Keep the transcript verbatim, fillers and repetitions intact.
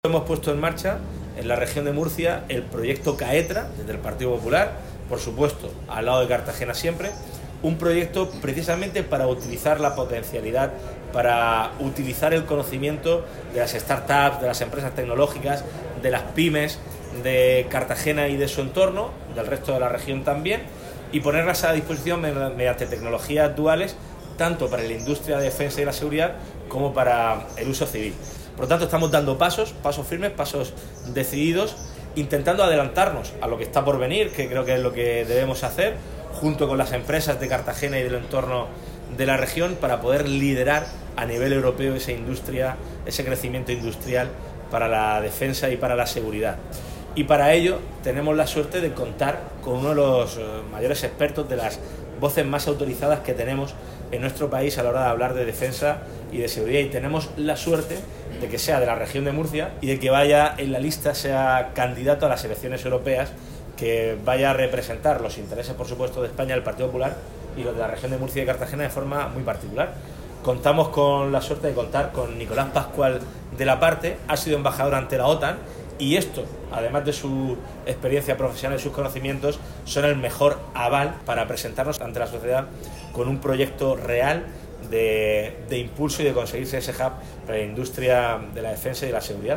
Hemos puesto en marcha en la región de Murcia el proyecto CAETRA, desde el Partido Popular, por supuesto, al lado de Cartagena siempre, un proyecto precisamente para utilizar la potencialidad, para utilizar el conocimiento de las startups, de las empresas tecnológicas, de las pymes de Cartagena y de su entorno, del resto de la región también, y ponerlas a disposición mediante tecnologías duales, tanto para la industria de defensa y la seguridad como para el uso civil. Por lo tanto, estamos dando pasos, pasos firmes, pasos decididos, intentando adelantarnos a lo que está por venir, que creo que es lo que debemos hacer, junto con las empresas de Cartagena y del entorno de la región, para poder liderar a nivel europeo esa industria, ese crecimiento industrial para la defensa y para la seguridad. Y para ello tenemos la suerte de contar con uno de los mayores expertos, de las voces más autorizadas que tenemos en nuestro país a la hora de hablar de defensa y de seguridad, y tenemos la suerte de que sea de la región de Murcia y de que vaya en la lista, sea candidato a las elecciones europeas, que vaya a representar los intereses, por supuesto, de España, del Partido Popular, y los de la región de Murcia y Cartagena de forma muy particular. Contamos con la suerte de contar con Nicolás Pascual de la Parte, ha sido embajador ante la OTAN, y esto, además de su experiencia profesional y sus conocimientos, son el mejor aval para presentarnos ante la sociedad con un proyecto real de, de impulso y de conseguirse ese hub para la industria de la defensa y de la seguridad.